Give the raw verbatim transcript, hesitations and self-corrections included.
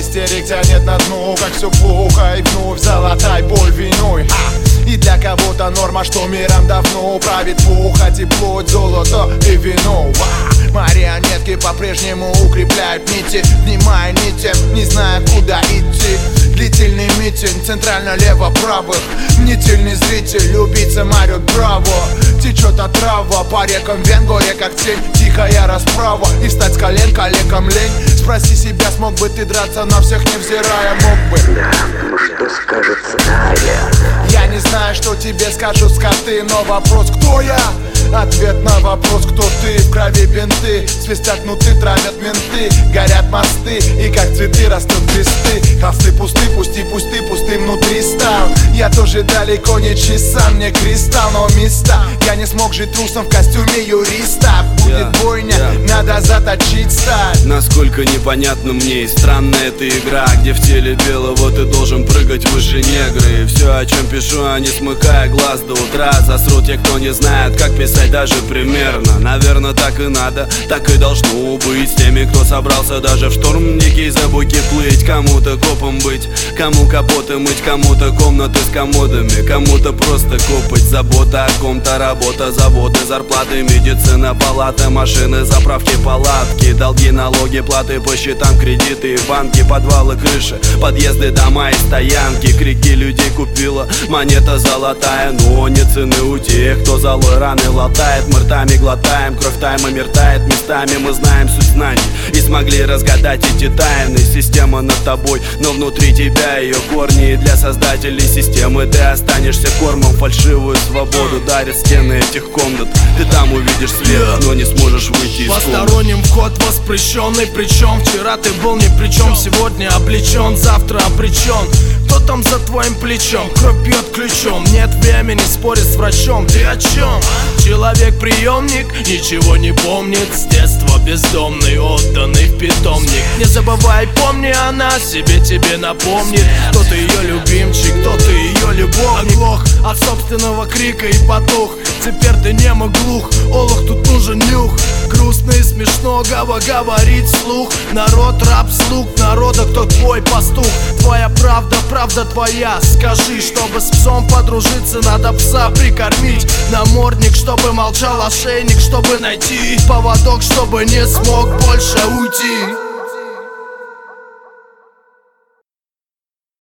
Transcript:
истерик тянет на дно, как все плохо, и вновь золотая боль виной. И для кого-то норма, что миром давно правит похоть и плоть, золото и вино. Марионетки по-прежнему укрепляют нити, внимая нитям, не зная куда идти. Длительный митинг, центрально-лево-правых, мнительный зритель, убийца марет браво. Течет отрава по рекам Венгоре, как тень, тихая расправа. И встать с колен калекам лень. Спроси себя, смог бы ты драться на всех невзирая, мог бы. Да, ну что скажет стая? Я не знаю, что тебе скажут скоты, но вопрос, кто я? Ответ на вопрос, кто ты? В крови бинты, свистят кнуты, травят менты. Горят мосты, и как цветы растут кресты. Холсты пусты, пусти, пусты, пусты внутри стал. Я тоже далеко не чисан, мне кристалл, но места. Я не смог жить трусом в костюме юриста. Будет yeah, бойня, yeah. надо заточить сталь. Насколько непонятно мне и странная эта игра, где в теле белого ты должен прыгать выше негры. И все, о чем пишу, а не смыкая глаз до утра. Засрут те, кто не знает, как писать даже примерно. Наверное, так и надо, так и должно быть. С теми, кто собрался даже в шторм дикий за буки плыть. Кому-то копом быть, кому капоты мыть, кому-то комнаты с комодами, кому-то просто копать. Забота о ком-то, работа, заводы, зарплаты, медицина, палата, машины, заправки, палатки, долги, налоги, платы по счетам, кредиты и банки, подвалы, крыши, подъезды, дома и стоянки. Крики людей купила монета золотая, но не цены у тех, кто золой раны латает. Мы ртами глотаем, кровь таймами ртает местами. Мы знаем суть знаний и смогли разгадать эти тайны. Система над тобой, но внутри тебя ее корни. И для создателей системы ты останешься кормом. Фальшивую свободу дарят стены этих комнат. Ты там увидишь свет, но не сможешь выйти из комнаты. Посторонним вход воспрещенный, причем вчера ты был ни при чем, сегодня облечен, завтра обречен. Кто там за твоим плечом? Кровь бьет ключом, нет времени спорить с врачом. Ты о чем? Человек-приемник ничего не помнит. С детства бездомный, отданный в питомник. Не забывай, помни, она себе тебе напомнит. Кто ты ее любимчик, кто ты ее любовник. Оглох от собственного крика и потух. Теперь ты немо глух, олух, тут нужен нюх. Грустно и смешно гава говорить вслух. Народ раб слуг народа, кто твой пастух. Твоя правда, правда твоя. Скажи, чтобы с псом подружиться, надо пса прикормить. Намордник, чтобы молчал, ошейник, чтобы найти поводок, чтобы не смог больше уйти.